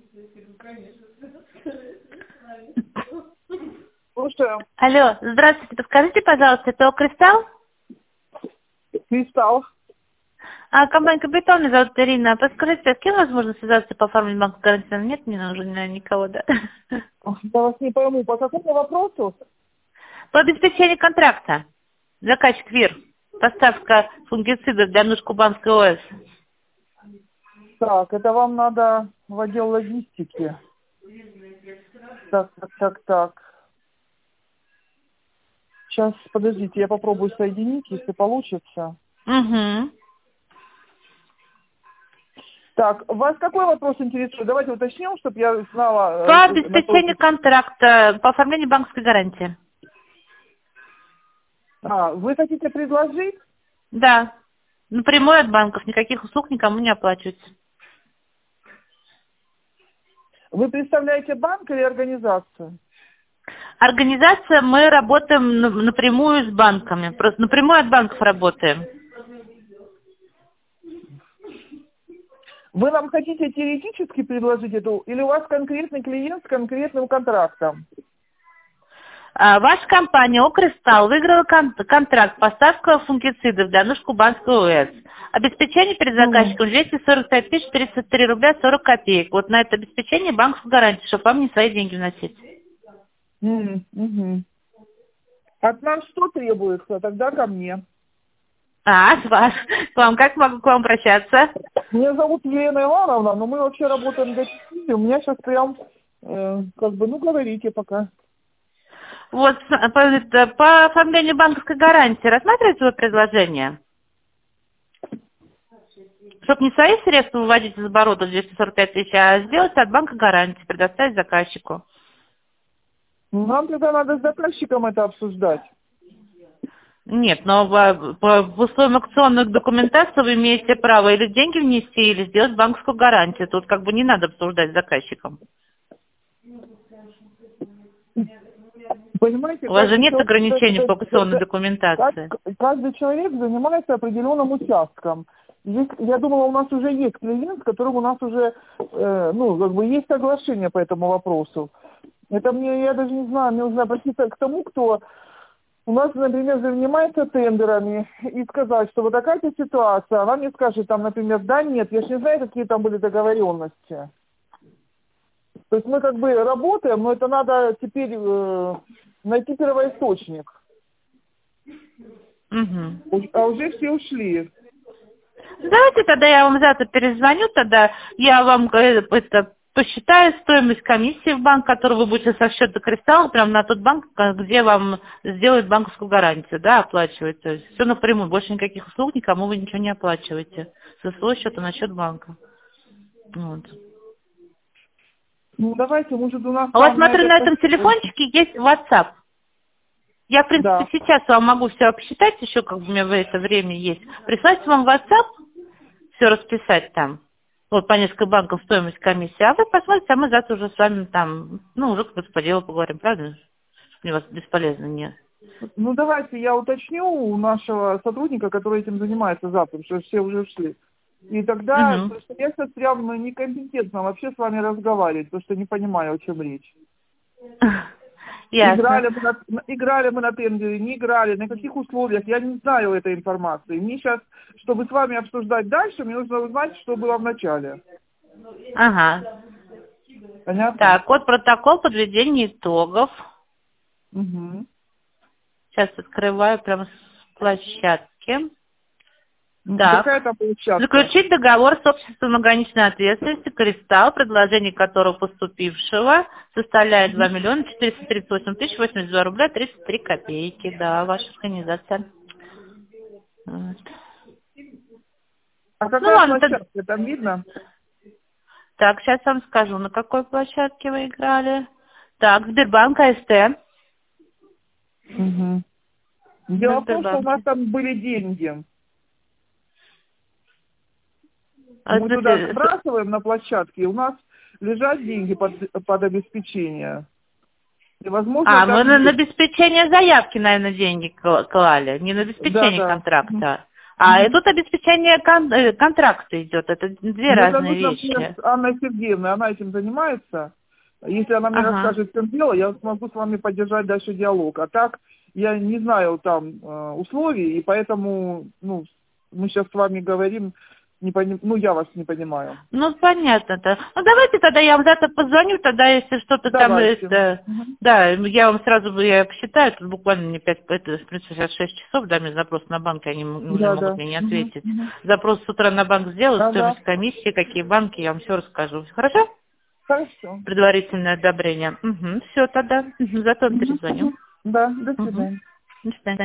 Слушаю. Алло, здравствуйте, подскажите, пожалуйста, это Кристалл? Кристалл. Компания Капитал, меня зовут Ирина. Подскажите, с кем возможно связаться по оформлению банковской гарантии? Нет, мне нужно, наверное, никого, да? Я вас не пойму, по какому вопросу? По обеспечению контракта. Заказчик ВИР. Поставка фунгицидов для нужд Кубанской ОС. Так, это вам надо в отдел логистики. Так. Сейчас, подождите, я попробую соединить, если получится. Угу. Так, вас какой вопрос интересует? Давайте уточним, чтобы я знала... По обеспечению контракта, по оформлению банковской гарантии. Вы хотите предложить? Да. Напрямую от банков, никаких услуг никому не оплачивается. Вы представляете банк или организацию? Организация, мы работаем напрямую с банками. Просто напрямую от банков работаем. Вы нам хотите теоретически предложить эту, или у вас конкретный клиент с конкретным контрактом? Ваша компания «Окристалл» выиграла контракт поставка фунгицидов для нужд Кубанской ОС. Обеспечение перед заказчиком 245 403 рубля 40 копеек. Вот на это обеспечение банковскую гарантию, чтобы вам не свои деньги вносить. От нас что требуется? Тогда ко мне. С вас. Как могу к вам обращаться? Меня зовут Елена Ивановна, но мы вообще работаем в гостинице. У меня сейчас прям, говорите пока. Вот, по оформлению банковской гарантии рассматриваете вы предложение? Чтобы не свои средства выводить из оборота 245 тысяч, а сделать от банка гарантии, предоставить заказчику. Нам тогда надо с заказчиком это обсуждать. Нет, но в условиям акционной документации вы имеете право или деньги внести, или сделать банковскую гарантию. Тут не надо обсуждать с заказчиком. Понимаете, у вас же нет ограничений по акционной документации. Каждый человек занимается определенным участком. Здесь, я думала, у нас уже есть клиент, с которым у нас уже есть соглашение по этому вопросу. Это я даже не знаю, мне нужно обратиться к тому, кто у нас, например, занимается тендерами, и сказать, что вот такая-то ситуация, она мне скажет, например, да, нет, я же не знаю, какие там были договоренности. То есть мы работаем, но это надо теперь найти первоисточник. А уже все ушли. Давайте тогда я вам завтра перезвоню, тогда я вам посчитаю стоимость комиссии в банк, которую вы будете со счета Кристалла, прямо на тот банк, где вам сделают банковскую гарантию, да, оплачивать. То есть все напрямую, больше никаких услуг, никому вы ничего не оплачиваете. Со своего счета на счет банка. Вот. Давайте, может, у нас... А у вас, смотрю, на этом телефончике есть WhatsApp. Я, в принципе, сейчас вам могу все обсчитать, еще у меня в это время есть. Прислать вам WhatsApp, все расписать там. Вот по несколько банков стоимость комиссии. А вы посмотрите, а мы завтра уже с вами уже по делу поговорим, правда? Мне вас бесполезно не... давайте я уточню у нашего сотрудника, который этим занимается завтра, потому что все уже ушли. И тогда, потому что я сейчас прям некомпетентна вообще с вами разговаривать, потому что не понимаю, о чем речь. Играли мы на тендере, не играли, на каких условиях, я не знаю этой информации. Мне сейчас, чтобы с вами обсуждать дальше, мне нужно узнать, что было в начале. Ага. Понятно? Так, вот протокол подведения итогов. Сейчас открываю прямо с площадки. Так. Заключить договор с обществом ограниченной ответственности «Кристалл», предложение которого поступившего составляет 2 438 082 рубля 33 копейки. Да, ваша организация. Вот. А какая площадка, там видно? Так, сейчас вам скажу, на какой площадке вы играли. Так, Сбербанк АСТ. Дело в том, что у нас там были деньги. Мы туда сбрасываем на площадке, и у нас лежат деньги под обеспечение. И, возможно, мы на обеспечение заявки, наверное, деньги клали, не на обеспечение контракта. А тут обеспечение контракта идет. Это две разные вещи. Мне с Анной Сергеевной, она этим занимается. Если она мне расскажет, в чем дело, я смогу с вами поддержать дальше диалог. А так, я не знаю там условий, и поэтому, ну, мы сейчас с вами говорим, я вас не понимаю. Ну, понятно-то. Ну, давайте тогда я вам завтра позвоню, тогда, если что-то там есть. Да, я вам сразу я посчитаю, тут буквально мне 5, это, в принципе, сейчас 6 часов, да, мне запрос на банк, они уже могут мне не ответить. Запрос с утра на банк сделаю, стоимость комиссии, какие банки, я вам все расскажу. Хорошо? Хорошо. Предварительное одобрение. Все тогда. Завтра перезвоню. Да, до свидания. До свидания.